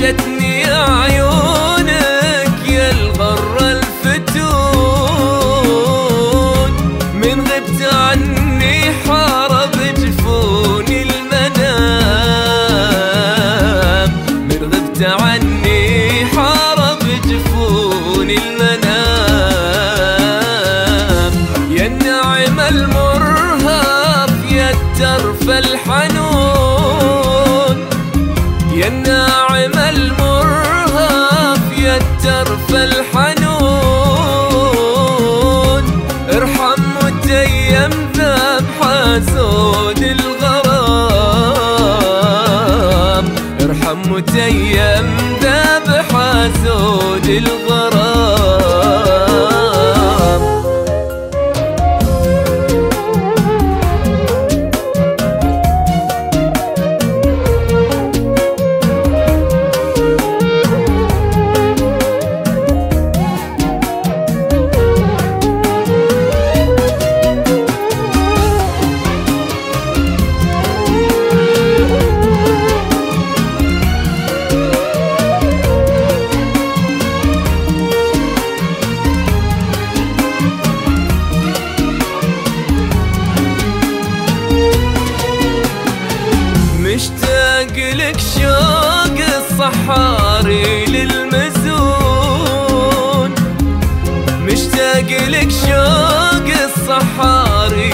وحشتني عيونك يا الغر الفتون، من غبت عني حارب جفوني المنام، من غبت عني حارب جفوني المنام. يا النعم المرهف يا الترف الحنون، يا الناعم المرهف يا الترف الحنون، ارحم متيم ذاب حاسود الغرام، ارحم متيم ذاب حاسود الغرام. مشتاق لك شوق الصحاري للمزون، مشتاق لك شوق الصحاري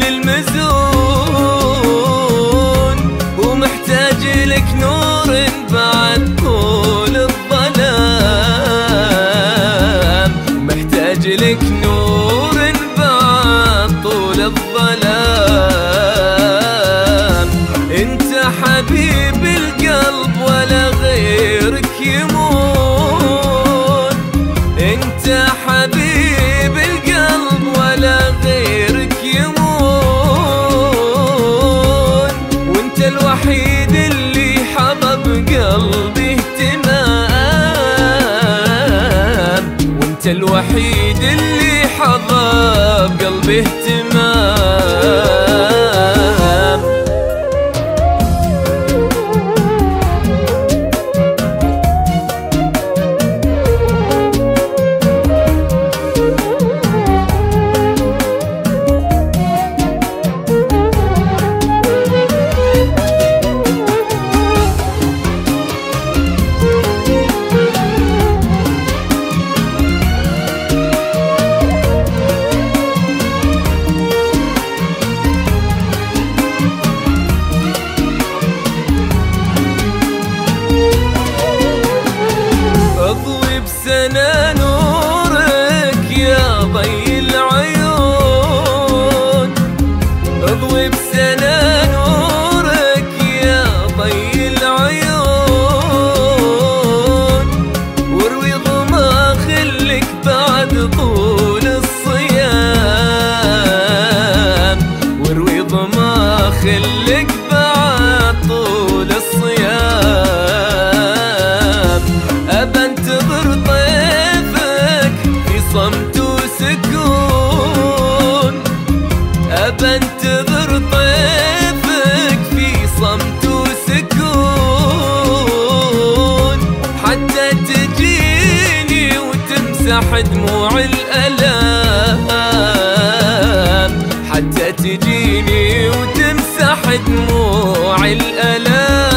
للمزون، ومحتاج لك نور بعد طول الظلام، محتاج لك نور بعد طول الظلام. انت حبيب القلب ولا غيرك يمون، انت حبيب القلب ولا غيرك يمون، وانت الوحيد اللي حبب قلبي اهتمام، وانت الوحيد اللي حبب قلبي اهتمام. اضوي بسنة نورك يا ضي العيون، اضوي بسنة نورك يا ضي العيون، واروي ضماخ لك بعد طول الصيام، واروي ضماخ لك بعد طول الصيام. أبى انتظر طيفك في صمت وسكون، أبى انتظر طيفك في صمت وسكون، حتى تجيني وتمسح دموع الألام، حتى تجيني وتمسح دموع الألام.